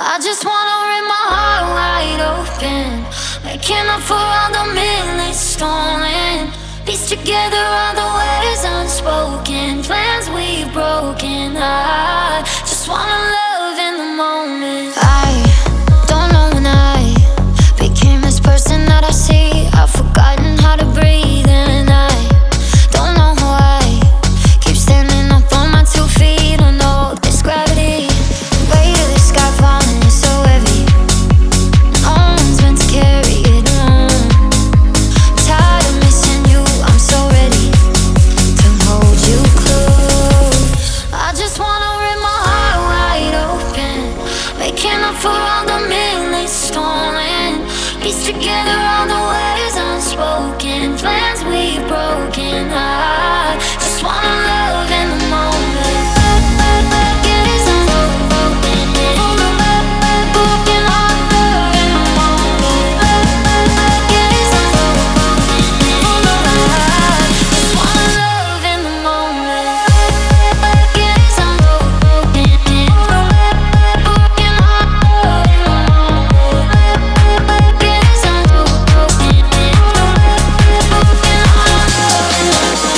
I just wanna rip my heart wide open, making up for all the minutes stolen. Piece together all the words unspoken, plans we've broken. I just wanna love in the moment. I don't know when I became this person that I see. I've forgotten how to breathe, and I don't know why I keep standing up on my 2 feet. I know this gravity, the weight of the sky falling is so heavy. No one's meant to carry it alone. I'm tired of missing you, I'm so ready to hold you close. I just wanna rip my heart wide open, making up for all the minutes stolen. Piece together all the words unspoken, plans we've broken. I just wanna love in the moment. Get it on broken. Broken heart, love in the moment. Get it on broken. I just wanna love in the moment. Get it on broken. Broken heart, love in the moment. Get it on broken. Broken heart, love in the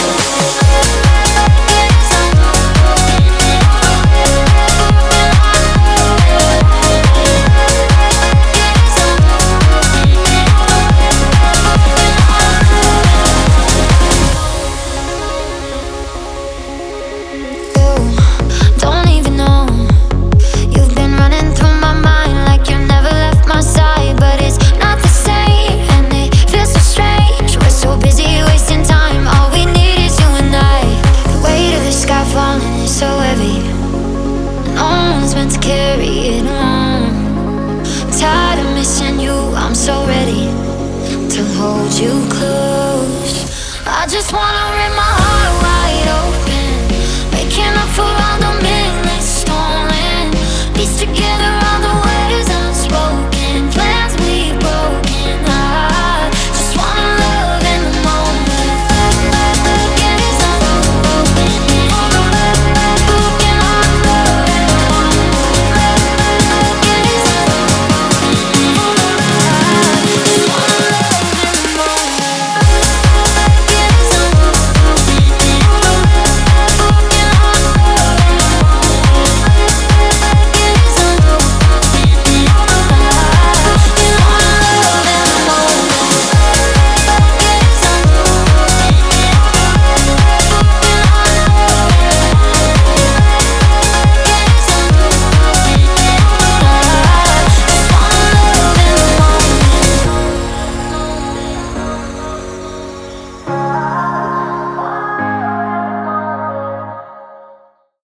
don't even know. You've been running through my mind like you never left my side, but it's not the same, and it feels so strange. We're so busy wasting time, all we need is you and I. The weight of the sky falling is so heavy, no one's meant to carry it alone. I'm tired of missing you, I'm so ready to hold you close. I just wanna